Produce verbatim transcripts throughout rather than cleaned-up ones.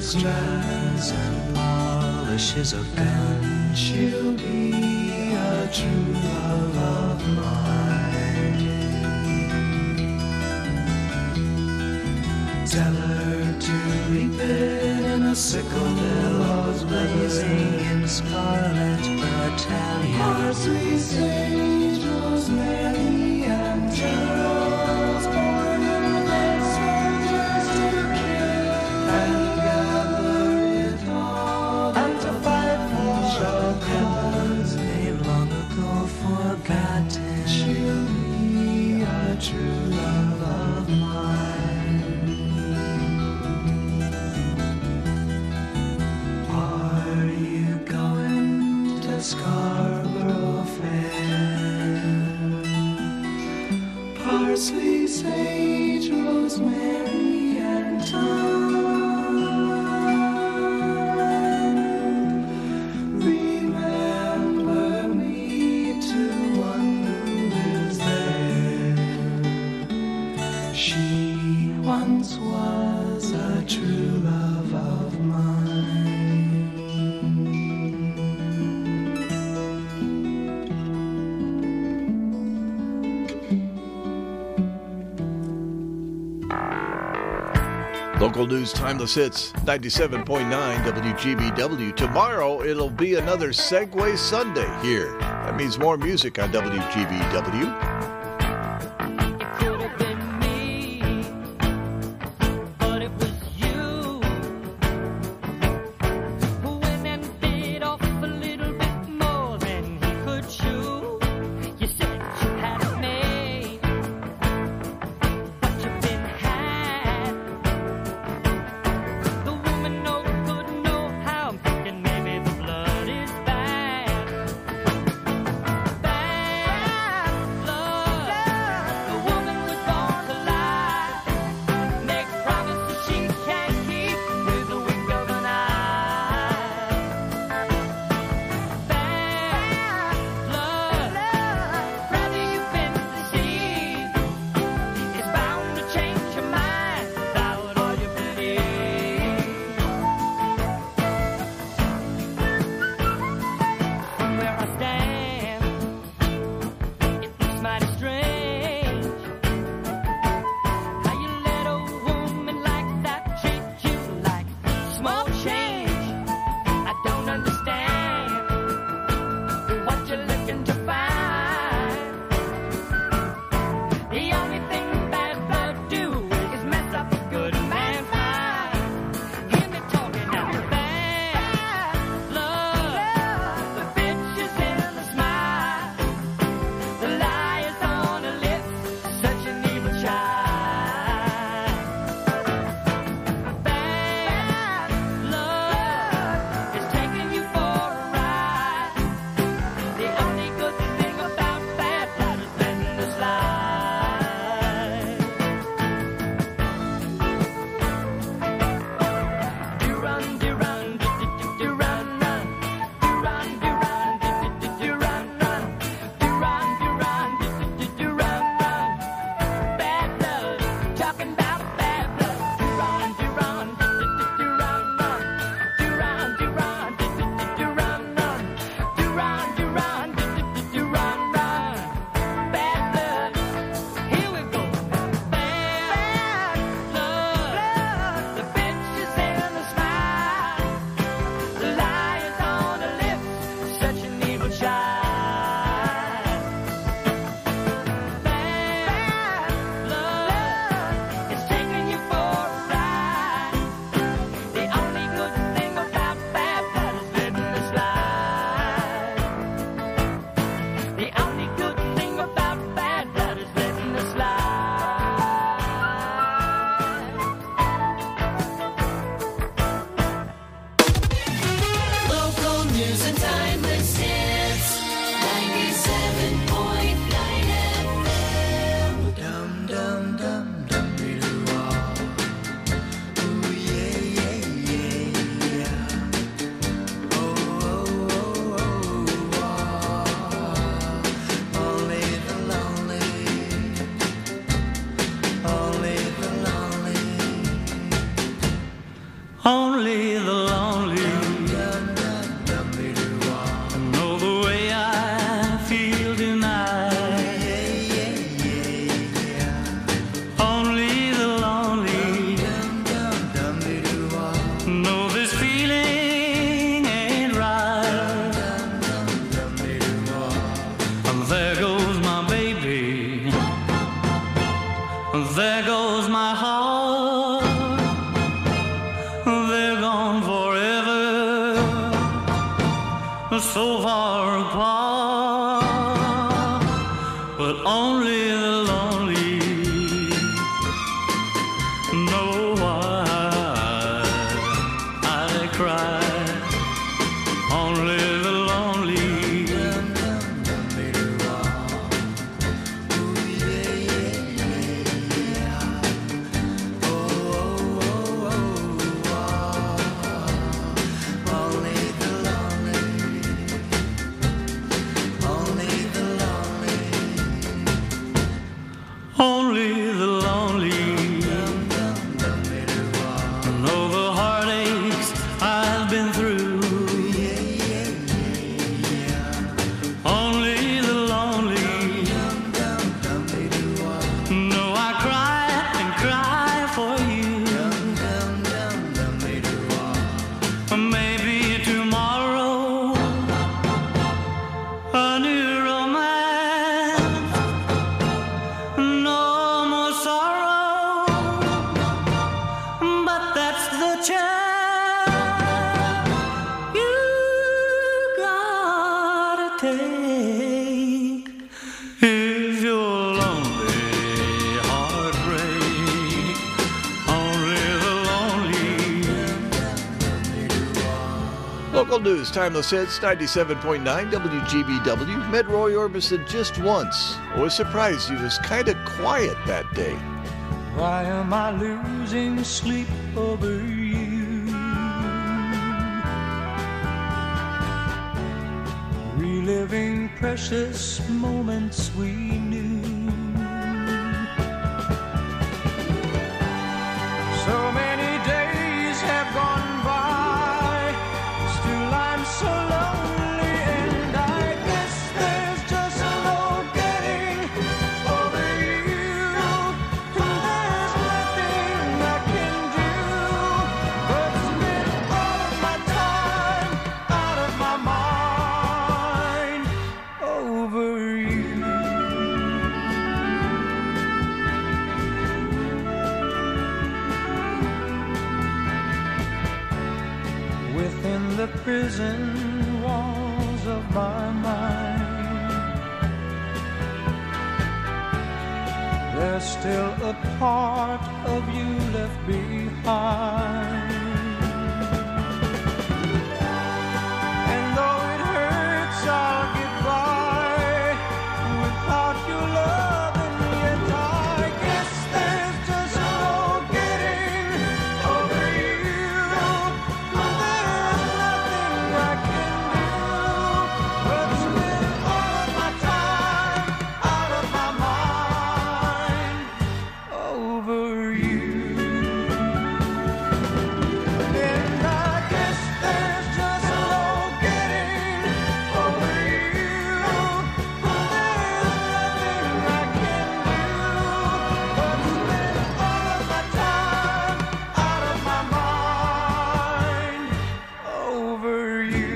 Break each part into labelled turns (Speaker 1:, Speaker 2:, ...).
Speaker 1: strands and polishes of gun. She'll be a true love of mine. Tell her to reap it in a sickle, billows blazing in scarlet battalion. Parsley, sage, rosemary, and Charles born in their soldiers to kill and gather it all and to fight for our cause. They've long ago forgotten. She'll be a true love of mine. Are you going to Scarborough Fair? Parsley, sage, rosemary, and thyme. Remember me to one who lives there. She once was a true love of mine.
Speaker 2: Local news, timeless hits, ninety-seven point nine W G B W. Tomorrow, it'll be another Segway Sunday here. That means more music on W G B W.
Speaker 3: Love but only the lonely know why I cry. Only the lonely Only the lonely know the heartaches I've been through. Only the lonely know I cry and cry for you. Maybe tomorrow a new romance. No more sorrow, but that's the chance you gotta take. If you're lonely, heartbreak, only the lonely.
Speaker 2: Local news, timeless hits, ninety-seven point nine W G B W. Met Roy Orbison just once. I was surprised he was kind of quiet that day.
Speaker 1: Why am I losing sleep over you? Reliving precious moments we knew. So many days have gone by, still I'm so lonely, and I guess there's just no getting over you. There's nothing I can do but spend all of my time out of my mind over you. Within the prison walls of my mind, there's still a part of you left behind. And though it hurts, I'll get by without your love, and yet I guess there's just no getting over you. There's nothing I can do but spend all of my time out of my mind over you. And I guess there's just no getting over you. There's nothing I can do but spend all of my time out of my mind over you.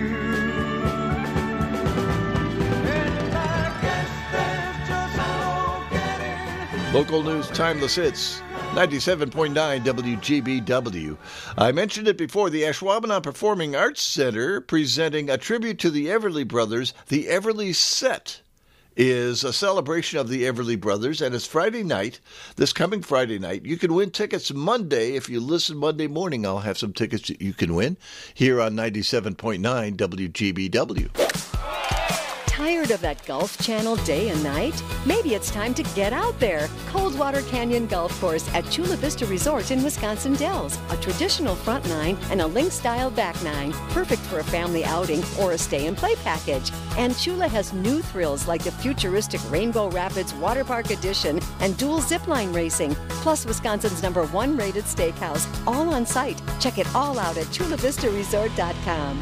Speaker 1: And I guess there's just no getting.
Speaker 2: Local news, timeless hits, ninety-seven point nine W G B W. I mentioned it before, the Ashwaubenon Performing Arts Center presenting a tribute to the Everly Brothers. The Everly Set is a celebration of the Everly Brothers, and it's Friday night, this coming Friday night. You can win tickets Monday. If you listen Monday morning, I'll have some tickets that you can win here on ninety-seven point nine W G B W.
Speaker 4: Tired of that Golf Channel day and night? Maybe it's time to get out there. Coldwater Canyon Golf Course at Chula Vista Resort in Wisconsin Dells. A traditional front nine and a link-style back nine. Perfect for a family outing or a stay-and-play package. And Chula has new thrills like the futuristic Rainbow Rapids Water Park Edition and dual zipline racing. Plus Wisconsin's number one rated steakhouse. All on site. Check it all out at chula vista resort dot com.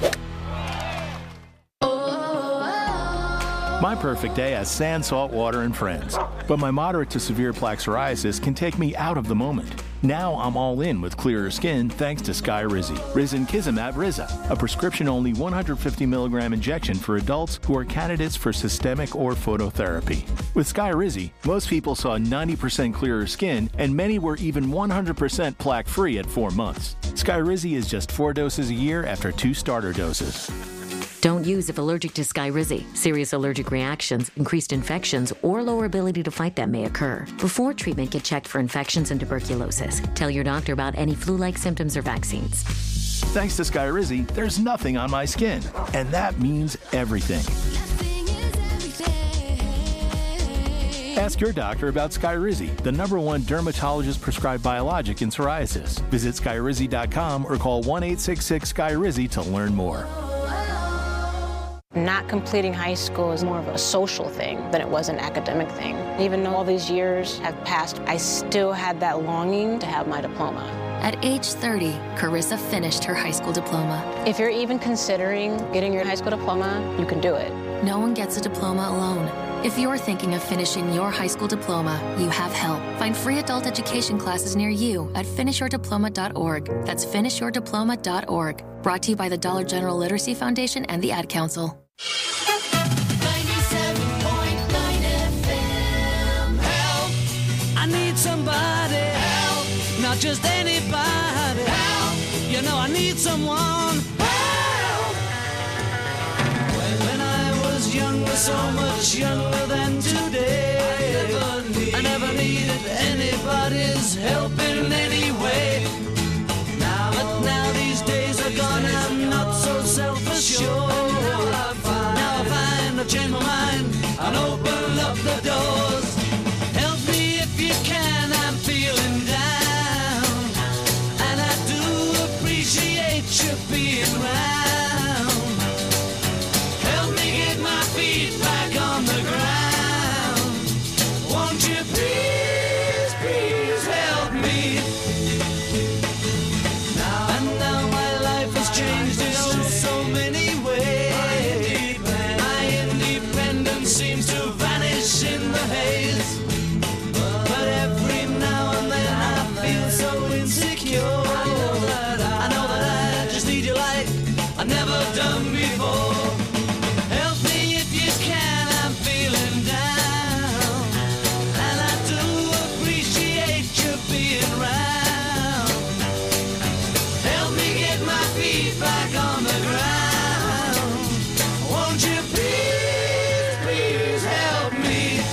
Speaker 5: My perfect day has sand, salt, water, and friends. But my moderate to severe plaque psoriasis can take me out of the moment. Now I'm all in with clearer skin thanks to Skyrizi. Risankizumab Riza, a prescription-only one hundred fifty milligram injection for adults who are candidates for systemic or phototherapy. With Skyrizi, most people saw ninety percent clearer skin, and many were even one hundred percent plaque-free at four months. Skyrizi is just four doses a year after two starter doses.
Speaker 6: Don't use if allergic to Skyrizi. Serious allergic reactions, increased infections, or lower ability to fight them may occur. Before treatment, get checked for infections and tuberculosis. Tell your doctor about any flu-like symptoms or vaccines.
Speaker 5: Thanks to Skyrizi, there's nothing on my skin. And that means everything. Ask your doctor about Skyrizi, the number one dermatologist-prescribed biologic in psoriasis. Visit Skyrizi dot com or call one eight six six Sky Rizzi to learn more.
Speaker 7: Not completing high school is more of a social thing than it was an academic thing. Even though all these years have passed, I still had that longing to have my diploma.
Speaker 8: At age thirty, Carissa finished her high school diploma.
Speaker 7: If you're even considering getting your high school diploma, you can do it.
Speaker 8: No one gets a diploma alone. If you're thinking of finishing your high school diploma, you have help. Find free adult education classes near you at finish your diploma dot org. That's finish your diploma dot org. Brought to you by the Dollar General Literacy Foundation and the Ad Council.
Speaker 3: ninety-seven point nine F M. Help! I need somebody. Help! Not just anybody. Help! You know I need someone. Help! When, when I was younger, so much younger than today, I never, need, I never needed anybody's help in any way. Now, but now these days are gone, I'm not so self-assured. Now I find, now I find I've changed my mind and open up the doors. Help me if you can, I'm feeling down, and I do appreciate you being round. Help me get my feet back on the ground. Won't you please, please help me? Now, and now my life has changed in oh so many ways. My independence seems to vanish in the haze. But every now and then I feel so insecure. I know that I, I, know that I just need you like I've never done before. Help me if you can, I'm feeling down, and I do appreciate you being round. Help me get my feet back on the ground. Won't you please, please help me?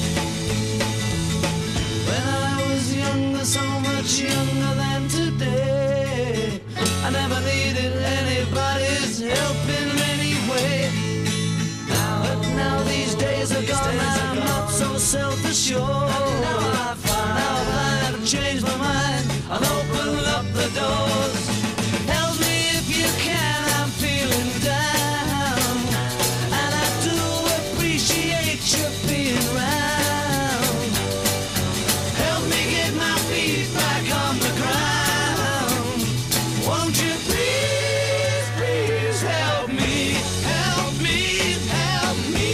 Speaker 3: When I was younger, so much younger than today, I never needed anybody's help in any way. Now, but now these days are gone, I'm not so self-assured. Now I find, now I have changed my mind, I'll open up the doors. Help me if you can, I'm feeling down, and I do appreciate you being round. Help me get my feet back on the ground. Won't you please, please help me, help me, help me.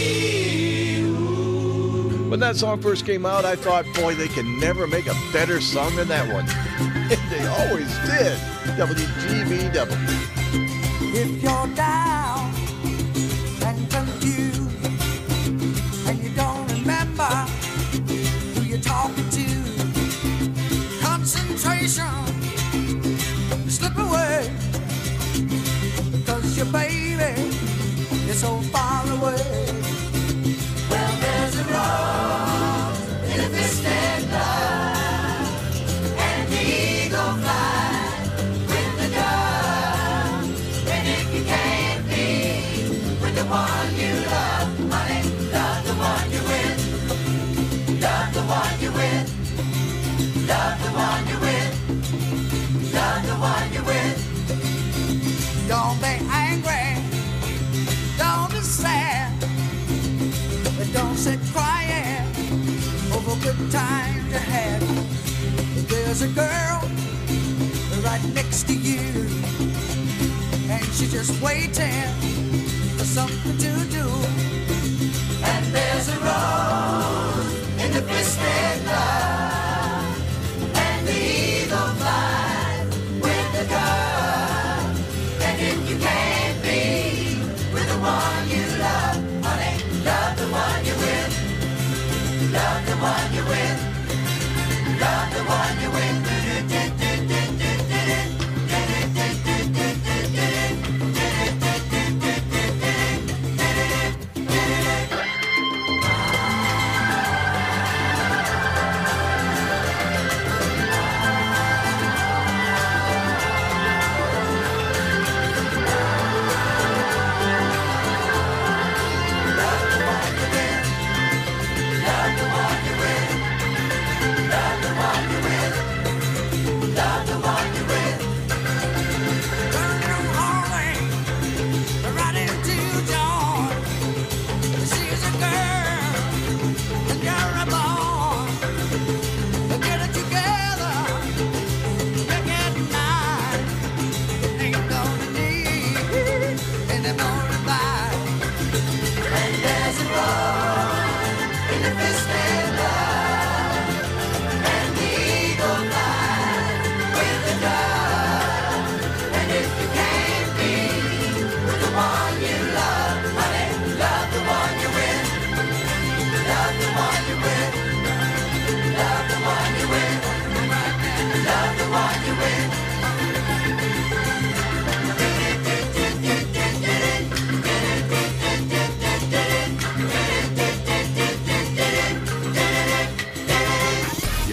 Speaker 3: Ooh.
Speaker 2: When that song first came out, I thought, boy, they can never make a better song than that one. And they always did. W G B W.
Speaker 1: If you're down and confused and you don't remember who you're talking to, concentration slip away because your baby is so far away. Well, there's a rose in a distant love, and the eagle flies with the dove. And if you can't be with the one you love, honey, love the one you're with. Love the one you're with. Love the one you're with. Love the one you're with. Don't be angry. Don't be sad. But don't sit crying over good times you had. There's a girl right next to you, and she's just waiting for something to do. And there's a rose in the twisted love, and the eagle flies with the dove. And if you can't be with the one you love, honey, love the one you're with. Love the one you're with. Love the one you're with.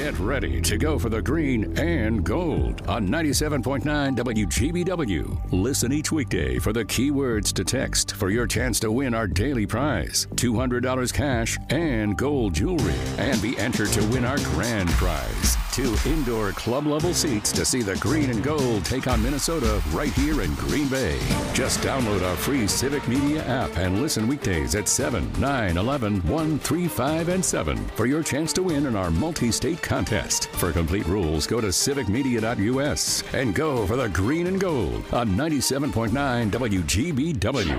Speaker 9: Get ready to go for the green and gold on ninety-seven point nine W G B W. Listen each weekday for the keywords to text for your chance to win our daily prize, two hundred dollars cash and gold jewelry, and be entered to win our grand prize, two indoor club-level seats to see the green and gold take on Minnesota right here in Green Bay. Just download our free Civic Media app and listen weekdays at seven, nine, eleven, one, three, five, and seven for your chance to win in our multi-state contest. For complete rules, go to civic media dot U S and go for the green and gold on ninety-seven point nine W G B W.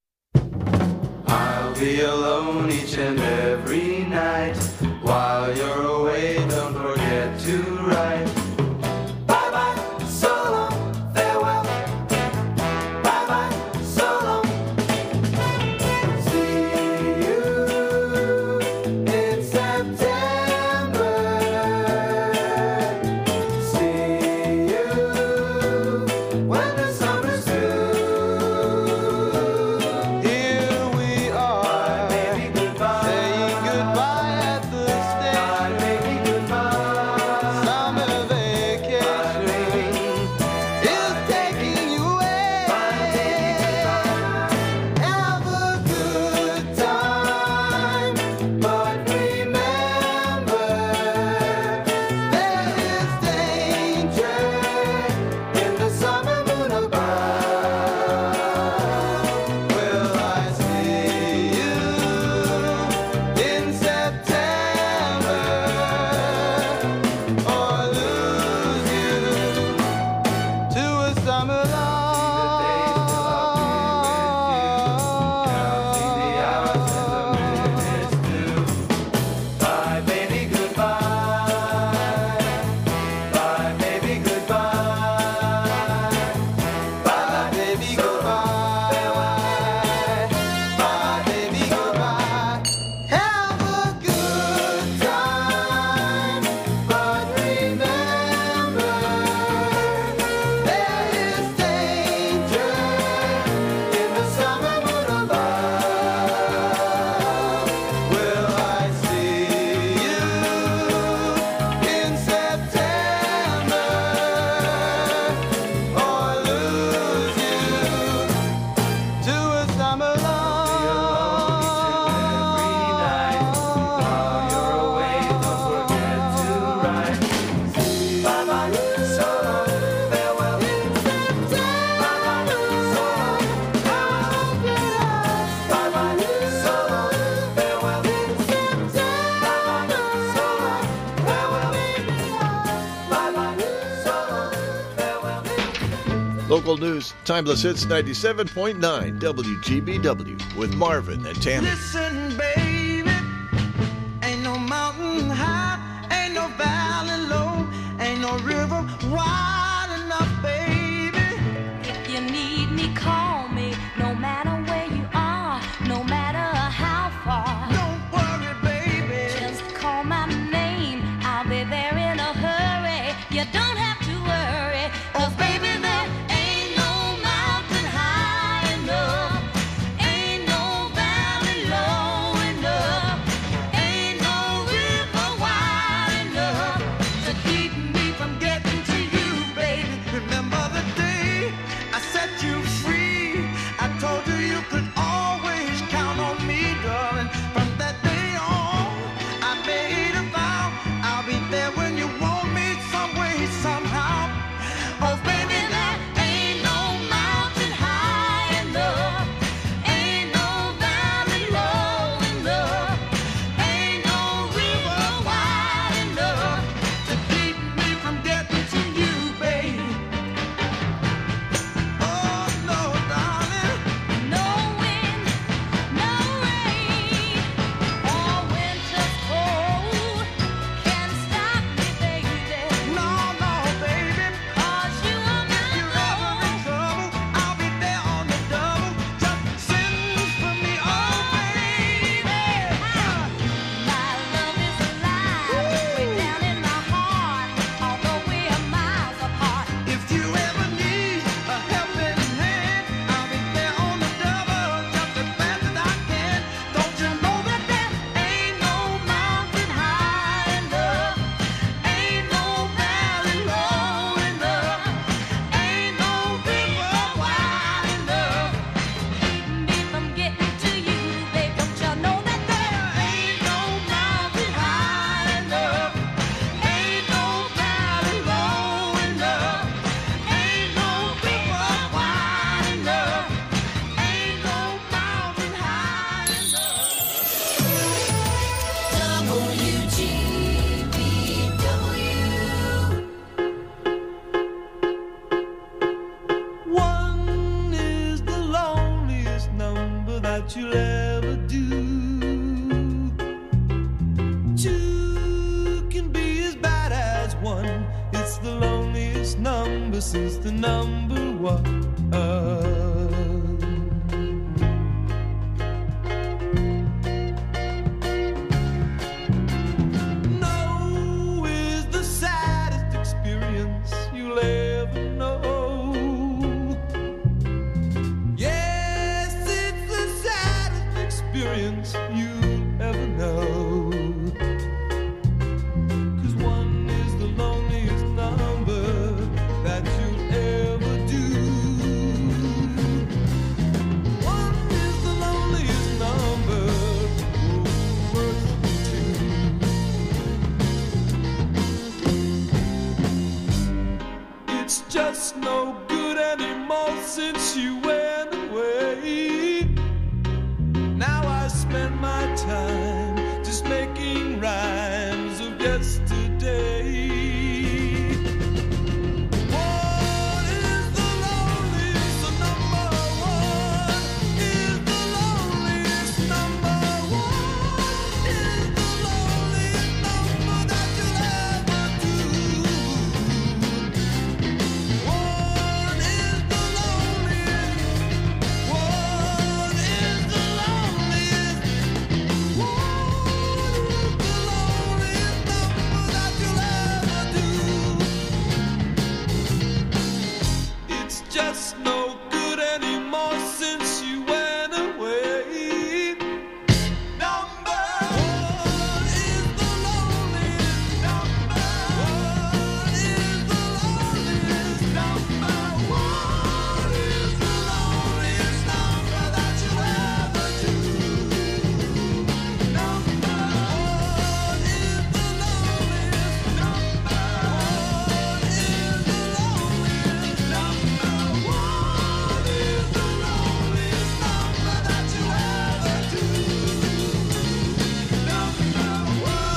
Speaker 1: I'll be alone each and every night. While you're away, don't forget to write. Bye-bye, so long, farewell. Bye-bye, so long. See you in September. See you when the summer's through. Here we are, baby, goodbye. Saying goodbye at the station. Bye, baby, goodbye. Summer vacation is taking you away. Bye, baby, goodbye. Have a good time, but remember there is danger in the summer moon above. Will I see you in September or lose you to a summer love? Counting the hours and the minutes too. Bye, baby, goodbye. Bye, baby, goodbye. Bye, baby, goodbye. Bye, baby, goodbye. Have a good time, but remember there is danger in the summer moon above. Will I see you in September or lose you to a summer love? While you're away, don't forget to write. Bye-bye, so long, farewell. Bye-bye, so long, farewell. Bye-bye, so long, farewell. Bye-bye, so long, farewell. Bye-bye, so long, farewell.
Speaker 2: Local news, Timeless Hits ninety-seven point nine W G B W with Marvin and Tammy.
Speaker 1: Listen, baby, ain't no mountain high, ain't no valley low, ain't no river wide enough, baby.
Speaker 10: If you need me, call me. No matter where you are, no matter how far.
Speaker 1: Don't worry, baby.
Speaker 10: Just call my name. I'll be there in a hurry. You don't have to worry. 'Cause baby, there ain't no mountain high enough. Ain't no valley low enough. Ain't no river wide enough to keep me from getting to you, baby.
Speaker 1: number since the number one. No is the saddest experience you'll ever know. Yes, it's the saddest experience you'll ever know. Just no good anymore since you went away. Now I spend my time just making rhymes of yesterday. What is the loneliest? The number one is the loneliest. Number one is the loneliest number that you'll ever do. One is the loneliest. One is the loneliest. One is the loneliest number that you'll ever do. It's just no good anymore since you went away. Number one is the loneliest. Number one is the loneliest. Number one is the loneliest number that you'll ever do. Number one is the loneliest. Number one is the loneliest. Number one is the loneliest number that you'll ever do. Number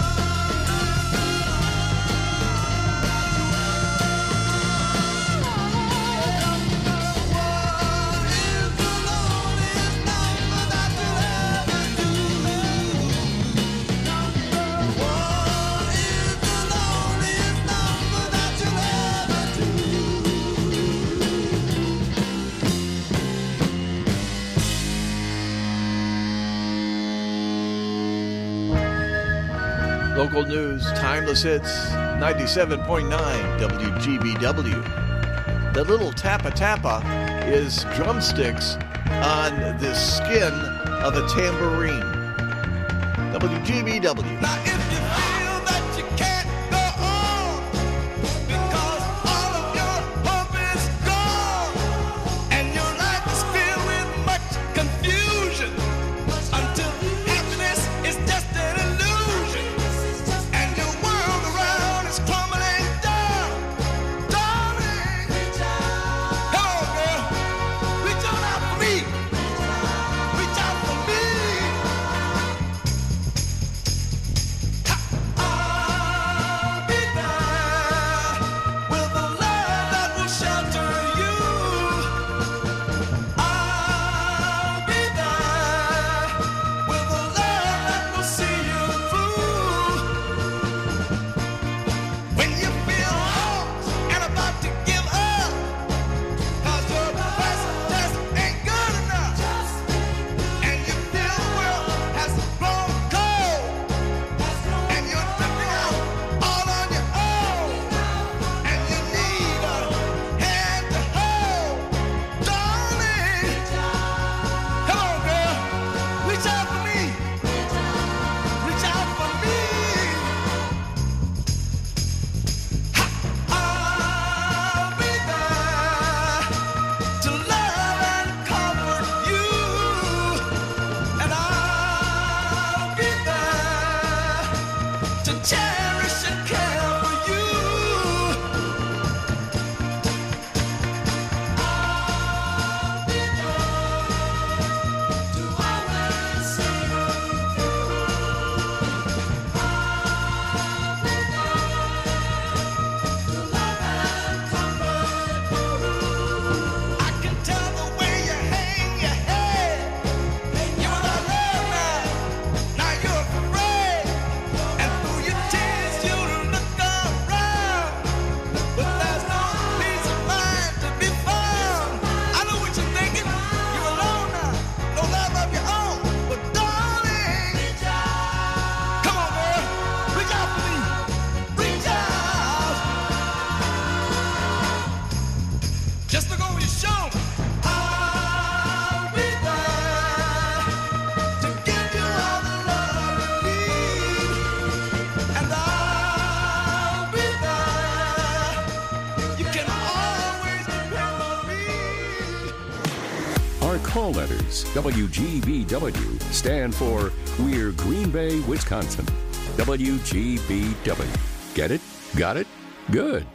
Speaker 2: Local news, timeless hits, ninety-seven point nine W G B W. The little tappa tappa is drumsticks on the skin of a tambourine. W G B W.
Speaker 1: Now if you feel that you can't go on because all of your hope is gone and your life is filled with much confusion until happiness is just an illusion and your world around is crumbling down, darling, come on girl, reach on out for me, reach out for me. I'll be there with a love that will shelter you. I'll be there with a love that will see you through. When you feel lost and about to give up, 'cause your best just ain't good enough, and you feel the world has grown cold, and you're drifting out all on your own, and you need a hand to hold, darling. Come on, girl, reach out for me, reach out for me. I'll be there to love and comfort you, and I'll be there to cherish and care for you. I'll be there to always see you through. I'll be there to love and comfort you. I can tell the way you hang your head. You're not love now, now you're afraid, and through your tears
Speaker 9: call letters W G B W stand for We're Green Bay, Wisconsin. W G B W. Get it? Got it? Good.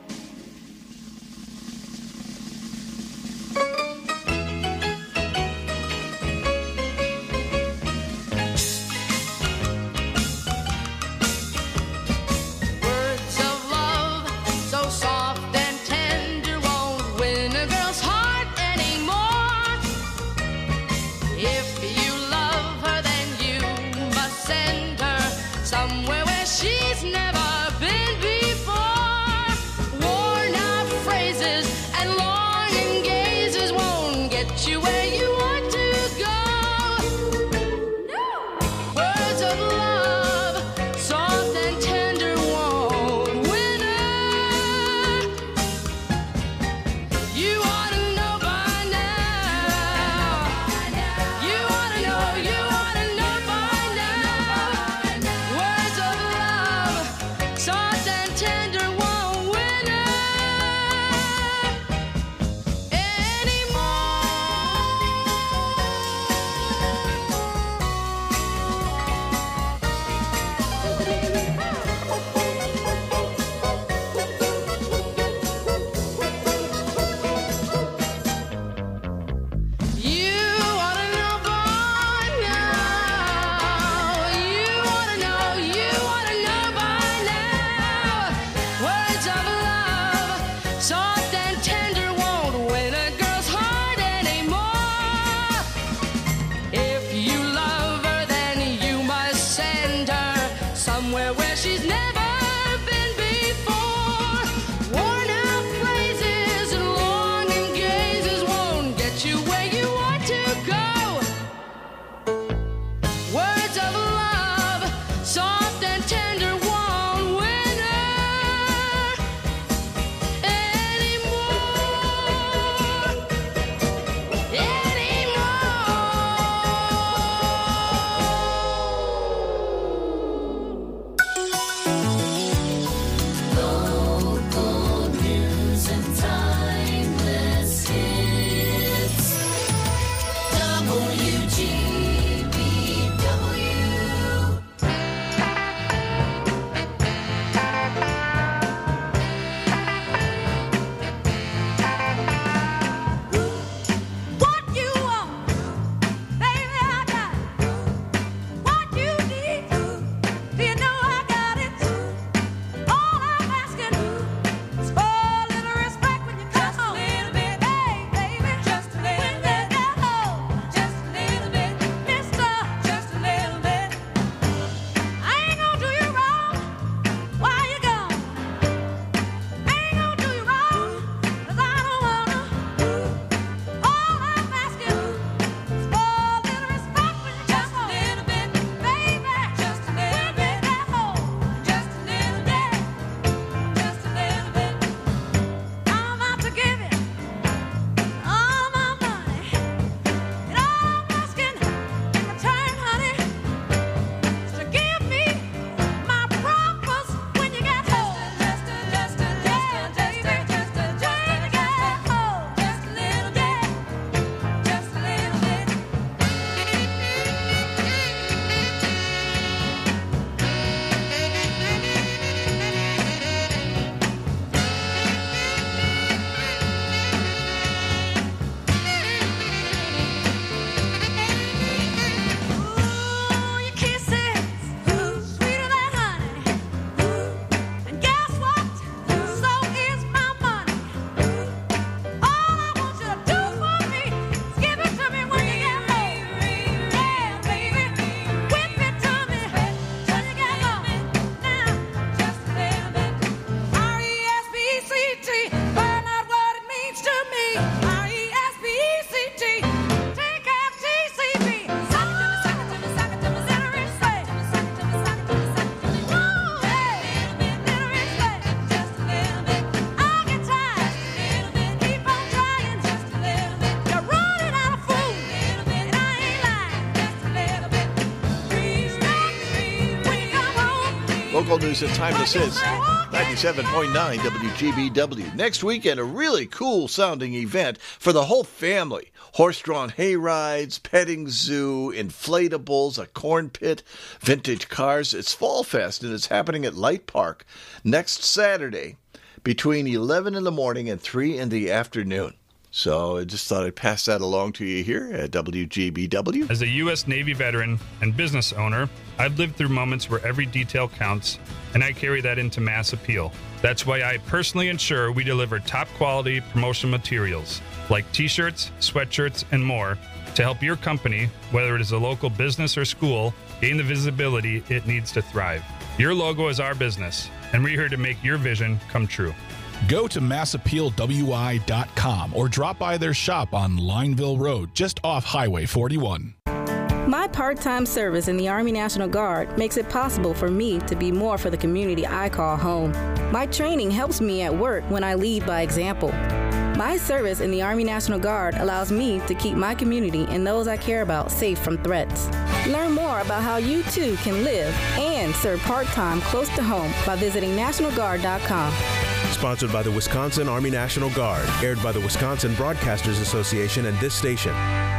Speaker 2: local news and timeless hits. ninety-seven point nine W G B W. Next weekend, a really cool sounding event for the whole family. Horse-drawn hay rides, petting zoo, inflatables, a corn pit, vintage cars. It's Fall Fest, and it's happening at Light Park next Saturday between eleven in the morning and three in the afternoon. So I just thought I'd pass that along to you here at W G B W.
Speaker 11: As a U S Navy veteran and business owner, I've lived through moments where every detail counts, and I carry that into mass appeal. That's why I personally ensure we deliver top-quality promotional materials like T-shirts, sweatshirts, and more to help your company, whether it is a local business or school, gain the visibility it needs to thrive. Your logo is our business, and we're here to make your vision come true.
Speaker 12: Go to mass appeal w i dot com or drop by their shop on Lineville Road, just off Highway forty-one.
Speaker 13: My part-time service in the Army National Guard makes it possible for me to be more for the community I call home. My training helps me at work when I lead by example. My service in the Army National Guard allows me to keep my community and those I care about safe from threats. Learn more about how you too can live and serve part-time close to home by visiting national guard dot com.
Speaker 14: Sponsored by the Wisconsin Army National Guard, aired by the Wisconsin Broadcasters Association and this station.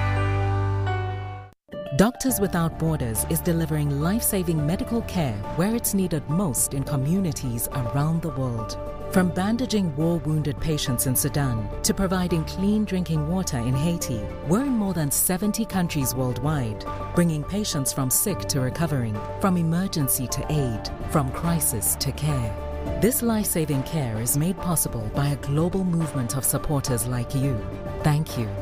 Speaker 15: Doctors Without Borders is delivering life-saving medical care where it's needed most in communities around the world. From bandaging war-wounded patients in Sudan to providing clean drinking water in Haiti, we're in more than seventy countries worldwide, bringing patients from sick to recovering, from emergency to aid, from crisis to care. This life-saving care is made possible by a global movement of supporters like you. Thank you.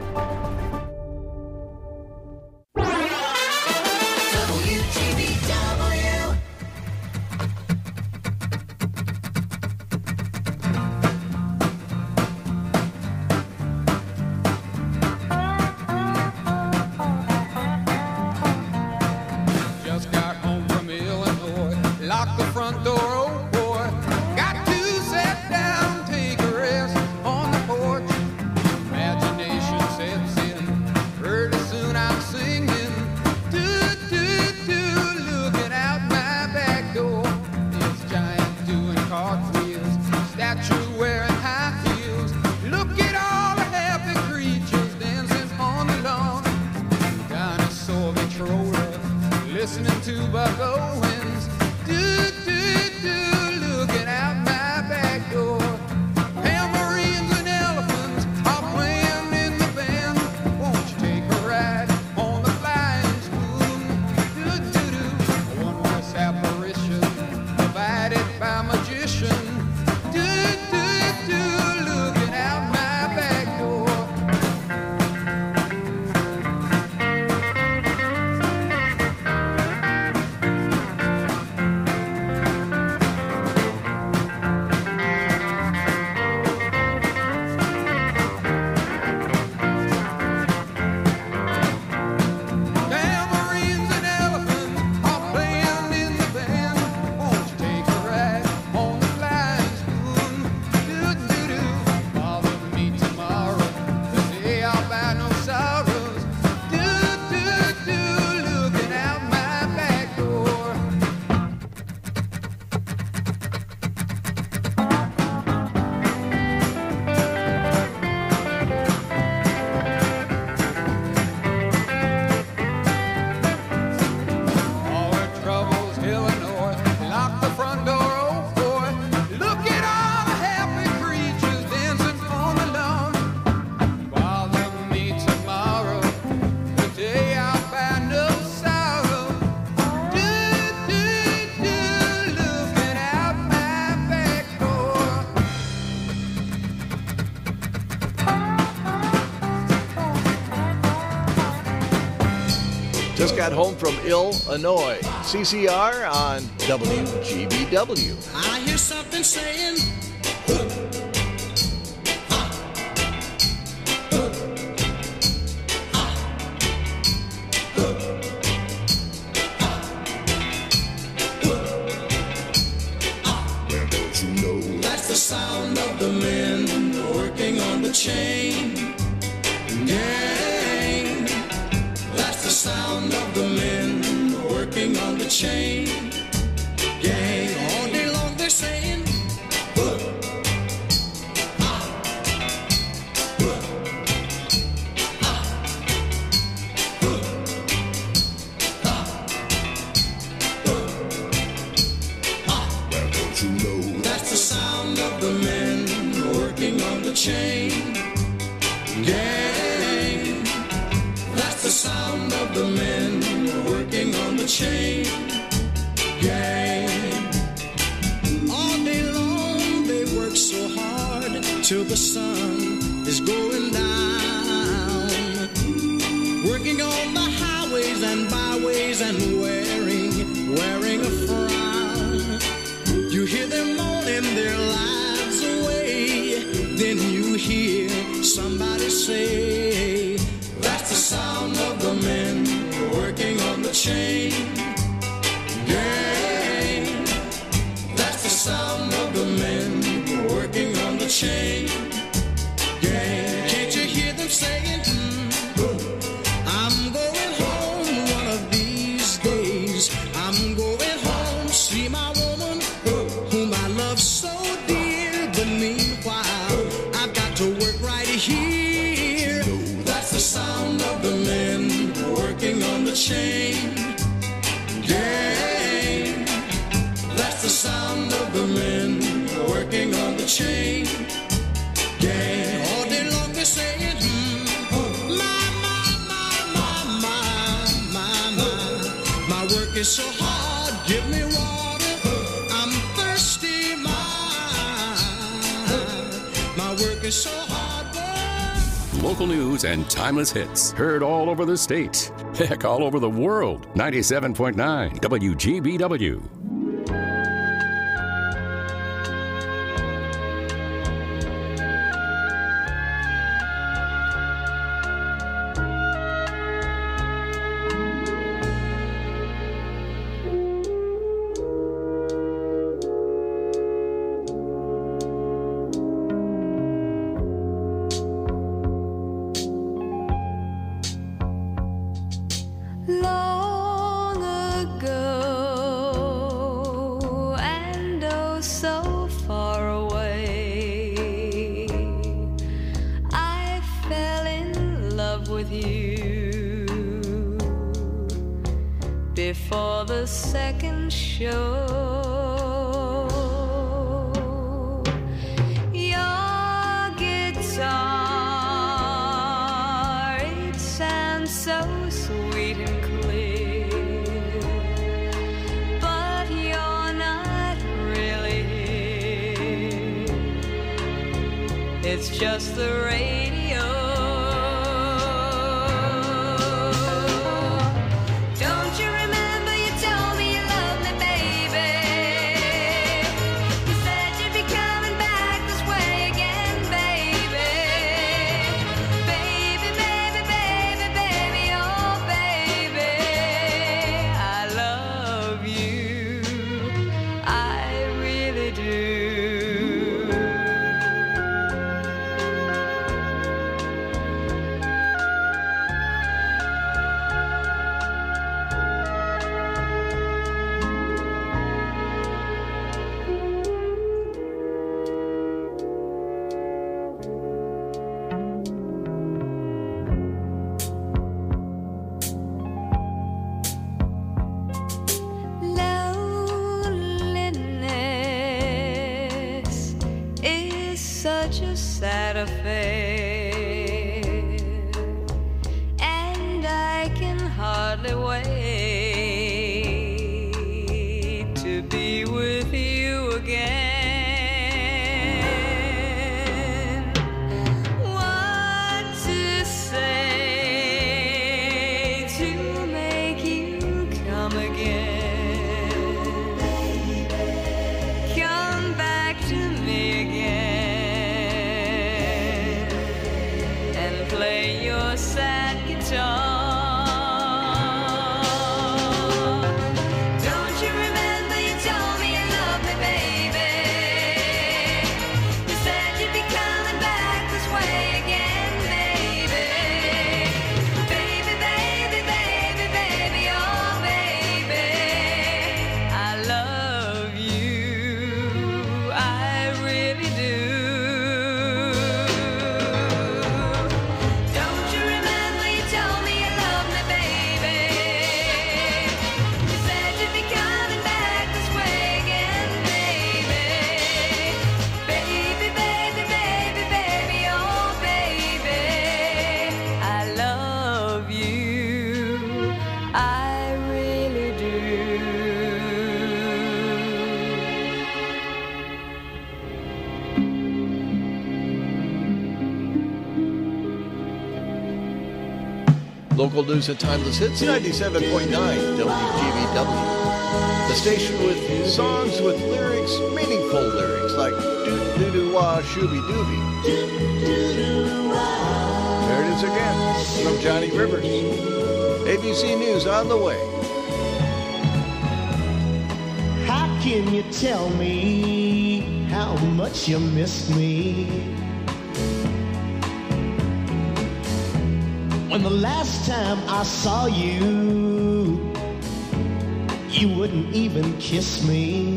Speaker 2: Just got home from Illinois. C C R on W G B W.
Speaker 3: I hear something saying, that's the sound of the men working on the chain gang. That's the sound of the men working on the chain gang. chain gang. That's the sound of the men working on the chain gang. All day long they work so hard till the sun is going down, working on the highways and byways and wearing, wearing a frown. You hear them moaning their lives away, then you hear somebody say, that's the sound of the men working on the chain gang. That's the sound of the men working on the chain gang. Can't you hear them saying, mm, I'm going home one of these days. I'm going home, see my woman whom I love so dear. But meanwhile, I've got to work right here. That's the sound of the men working on the chain gang. That's the sound of the men working on the chain gang. All day long they're saying, hmm, my, my, my, my, my, my, my work is so hard, give me water, I'm thirsty, my, my work is so hard.
Speaker 9: Local news and timeless hits heard all over the state. Heck, all over the world. ninety-seven point nine W G B W.
Speaker 10: Long ago, and oh so far away, I fell in love with you before the second show. Your guitar, it sounds so sweet and clear, but you're not really here. It's just the radio. Don't you remember you told me you loved me, baby? You said you'd be coming back this way again, baby. Baby, baby, baby, baby, oh baby, I love you, I really do. Loneliness is such a sad affair, and I can hardly wait to be with you again. What to say to make you come again? Come back to me again and play your sad guitar. Don't you remember you told me you loved me, baby? You said you'd be coming back this way again, baby. Baby, baby, baby, baby, oh baby, I love you, I really do. Don't you remember you told me you
Speaker 2: Local news and timeless hits, ninety-seven point nine W G B W. The station with songs with lyrics, meaningful lyrics, like doo-doo-doo-wah, shooby-dooby. There it is again, from Johnny Rivers. A B C News on the way.
Speaker 16: How can you tell me how much you miss me? When the last time I saw you, you wouldn't even kiss me.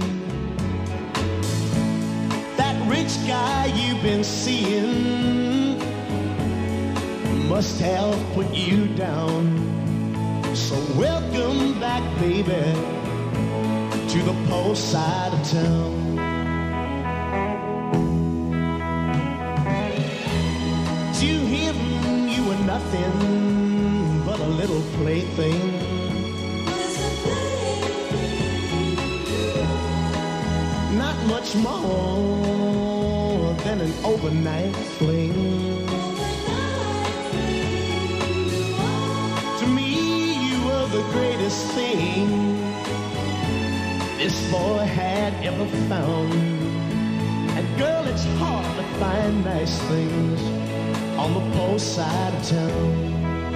Speaker 16: That rich guy you've been seeing must have put you down. So welcome back, baby, to the post side of town. To him you were nothing but a little plaything. Not much more than an overnight fling. To me you were the greatest thing this boy had ever found. And girl, it's hard to find nice things on the post side of town.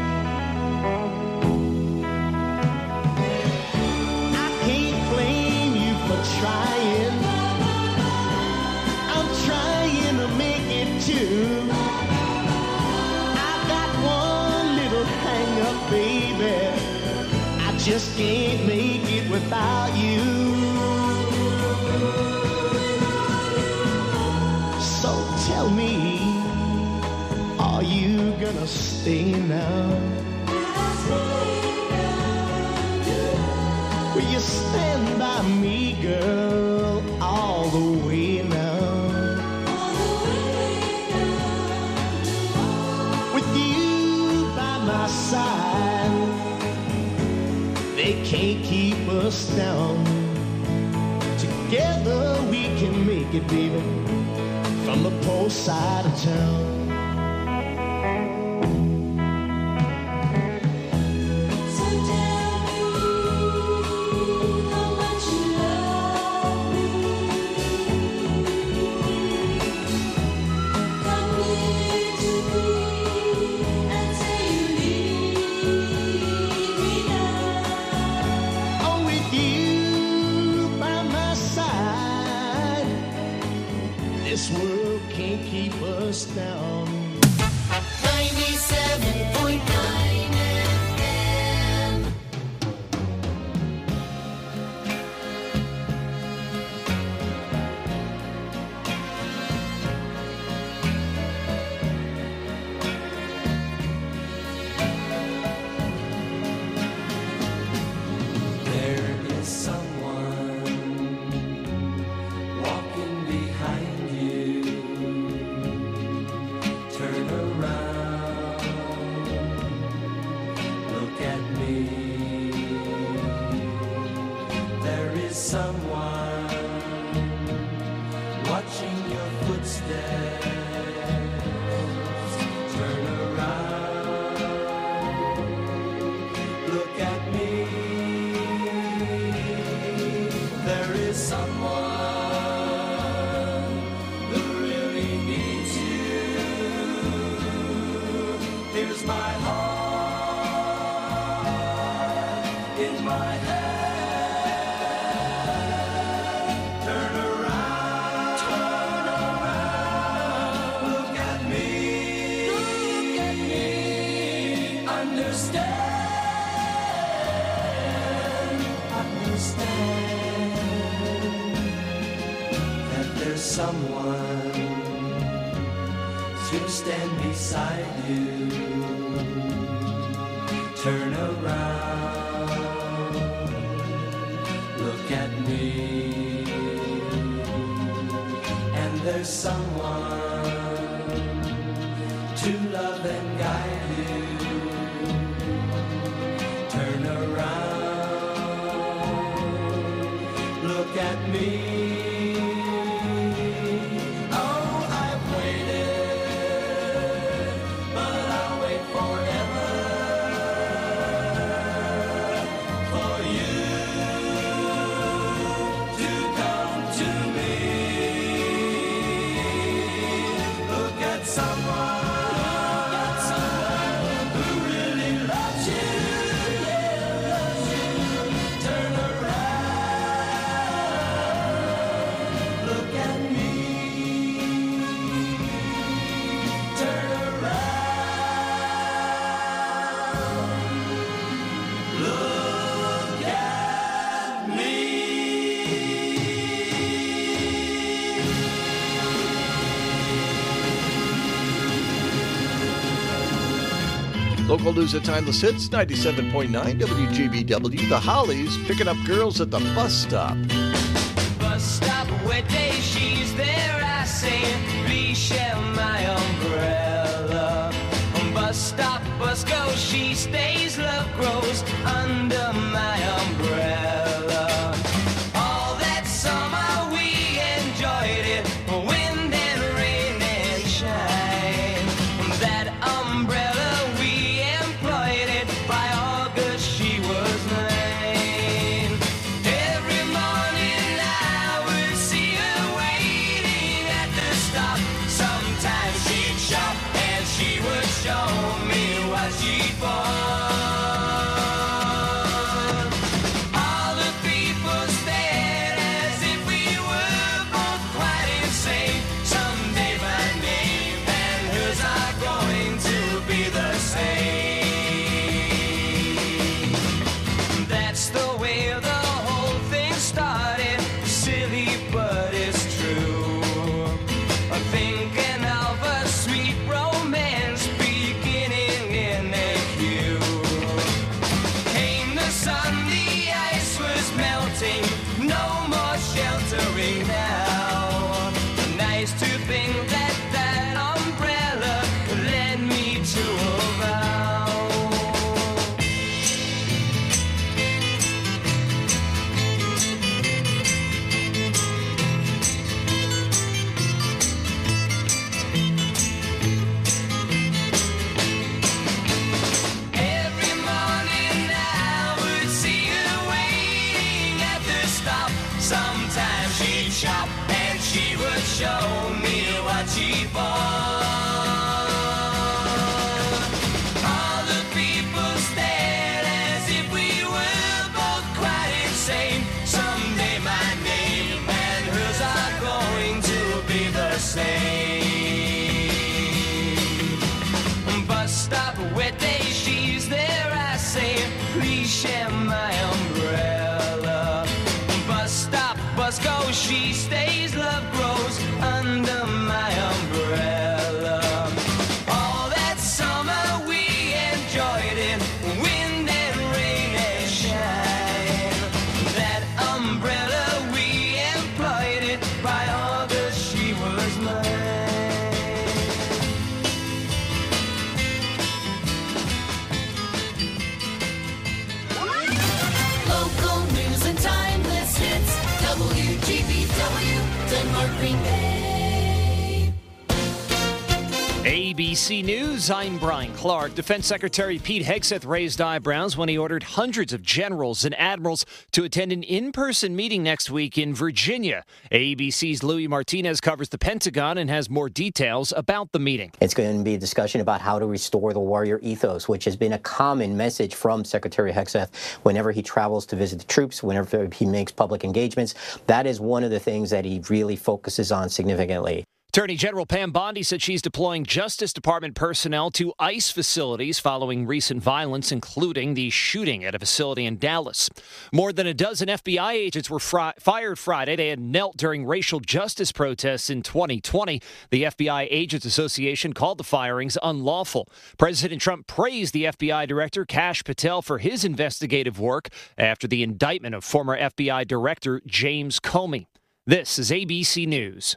Speaker 16: I can't blame you for trying. I'm trying to make it too. I got one little hang up, baby. I just can't make it without you. So tell me, are you gonna stay now? Will you stand by me, girl, all the way now? With you by my side, they can't keep us down. Together we can make it, baby, from the post side of town. This world can't keep us down. ninety-seven point nine F M.
Speaker 1: There is someone walking behind you. Turn around, look at me. There is someone watching your footsteps. Turn around, look at me. There is someone who really needs you. Here's my heart in my hand. Turn around, turn around. Look at me, look at me. Understand, understand that there's someone to stand beside you. Turn around, look at me. And there's someone to love and guide you. Turn around, look at me. Forever.
Speaker 2: Local news at Timeless Hits, ninety-seven point nine W G B W. The Hollies picking up girls at the bus stop.
Speaker 3: Bus stop, wet day, she's there, I say, please share my umbrella. Bus stop, bus goes, she stays, love grows under my umbrella. All that summer we enjoyed it, wind and rain and shine. That umbrella we employed it, by August she was mine. Every morning I would see her waiting at the stop. Sometimes she'd shop and she would show me what she bought. All the people stared as if we were both quite insane. Someday my name and hers are going to be the same. That's the way the whole thing started. Silly, but it's true. I'm thinking of a sweet romance beginning in a queue. Came the sun, the ice was melting, no more sheltering now. Nice to think that that umbrella led me to a vow. Every morning I would see her waiting at the stop. Sometimes she'd shop and she would show me what she bought. All the people stared as if we were both quite insane. Someday my name and hers are going to be the same. Bus stop, wet day, she's there, I say, please share my umbrella. Bus stop, bus goes, she stays, love grows under my umbrella. All that summer we enjoyed it, wind and rain and shine. That umbrella we employed it, by August she was mine.
Speaker 10: Local news and timeless hits. W G B W, Denmark Green Bay.
Speaker 17: A B C News, I'm Brian Clark. Defense Secretary Pete Hegseth raised eyebrows when he ordered hundreds of generals and admirals to attend an in-person meeting next week in Virginia. A B C's Louis Martinez covers the Pentagon and has more details about the meeting.
Speaker 18: It's going to be a discussion about how to restore the warrior ethos, which has been a common message from Secretary Hegseth whenever he travels to visit the troops, whenever he makes public engagements. That is one of the things that he really focuses on significantly.
Speaker 17: Attorney General Pam Bondi said she's deploying Justice Department personnel to ICE facilities following recent violence, including the shooting at a facility in Dallas. More than a dozen F B I agents were fri- fired Friday. They had knelt during racial justice protests in twenty twenty. The F B I Agents Association called the firings unlawful. President Trump praised the F B I Director Kash Patel for his investigative work after the indictment of former F B I Director James Comey. This is A B C News.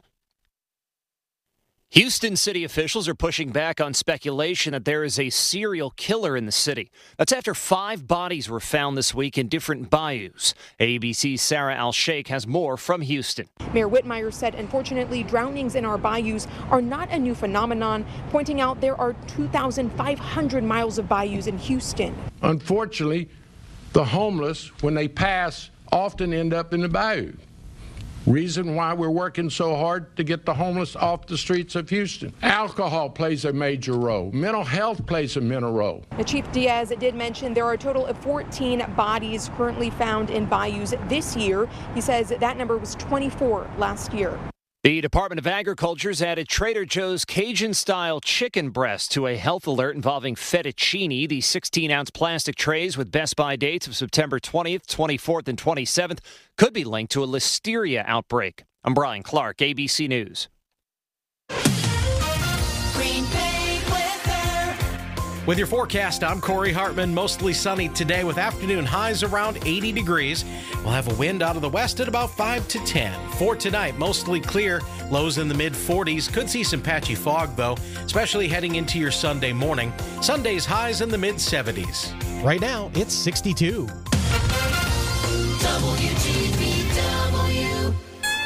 Speaker 17: Houston city officials are pushing back on speculation that there is a serial killer in the city. That's after five bodies were found this week in different bayous. A B C's Sarah Al-Sheikh has more from Houston.
Speaker 19: Mayor Whitmire said, unfortunately, drownings in our bayous are not a new phenomenon, pointing out there are two thousand five hundred miles of bayous in Houston.
Speaker 20: Unfortunately, the homeless, when they pass, often end up in the bayou. Reason why we're working so hard to get the homeless off the streets of Houston. Alcohol plays a major role. Mental health plays a major role.
Speaker 19: The Chief Diaz did mention there are a total of fourteen bodies currently found in bayous this year. He says that number was twenty-four last year.
Speaker 17: The Department of Agriculture's added Trader Joe's Cajun-style chicken breast to a health alert involving fettuccine. The sixteen-ounce plastic trays with Best By dates of September twentieth, twenty-fourth, and twenty-seventh could be linked to a listeria outbreak. I'm Brian Clark, A B C News.
Speaker 10: Green Bay weather.
Speaker 21: With your forecast, I'm Corey Hartman. Mostly sunny today with afternoon highs around eighty degrees. We'll have a wind out of the west at about five to ten. For tonight, mostly clear, lows in the mid forties. Could see some patchy fog, though, especially heading into your Sunday morning. Sunday's highs in the mid seventies.
Speaker 22: Right now, it's sixty-two.
Speaker 3: W G B W.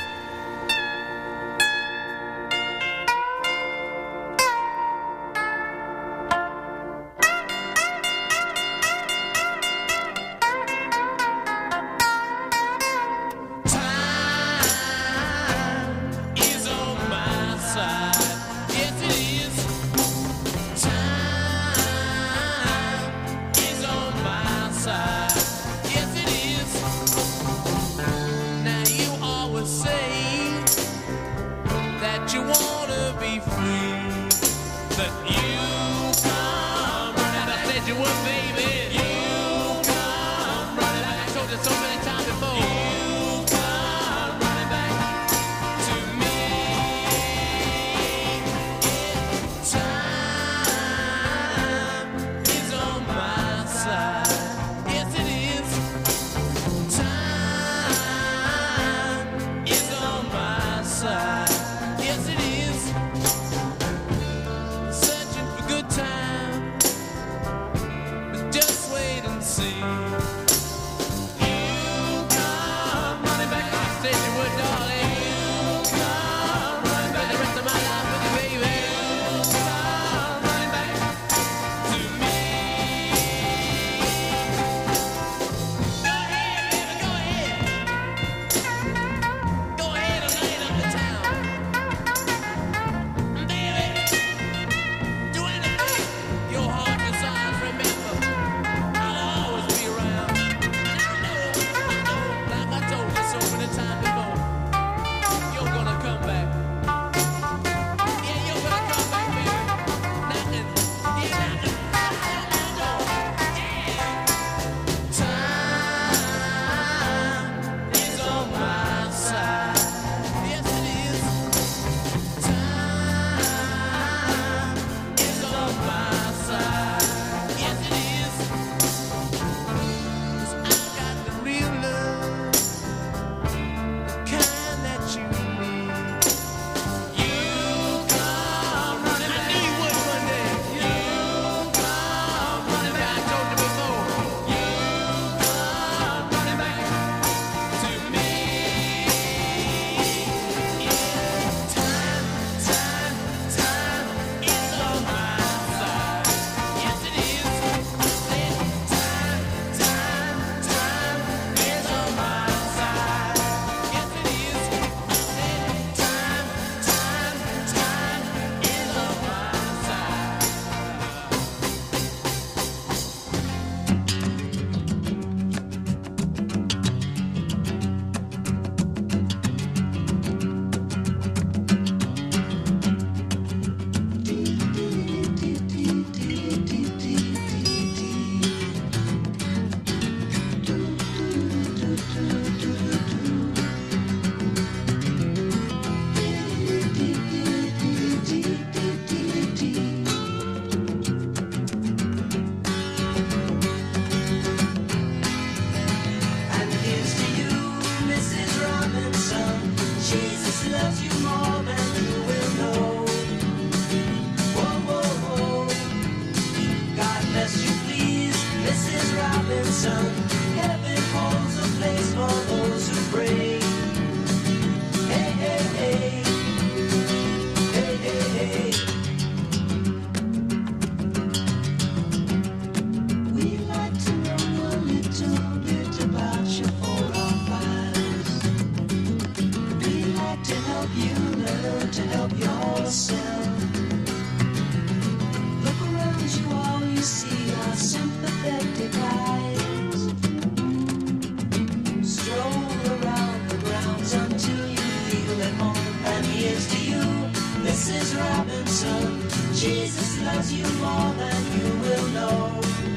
Speaker 3: Jesus loves you more than you will know.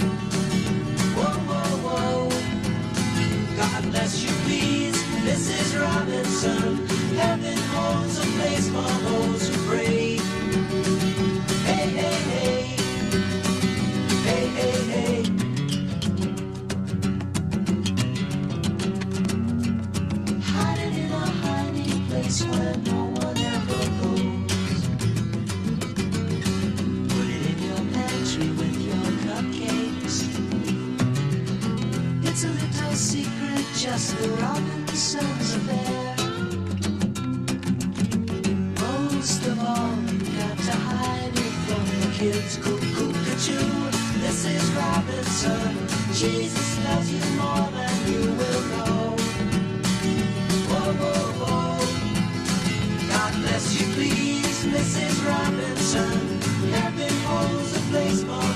Speaker 3: Whoa, whoa, whoa. God bless you, please, Missus Robinson. Heaven holds a place for those who pray. Hey, hey, hey.
Speaker 1: the Robinsons are there. Most of all, you've got to hide it from the kids. Cuckoo-cuckoo, this is Robinson. Jesus loves you more than you will know. Whoa, whoa, whoa. God bless you, please, Missus Robinson. Hairpin holds a place for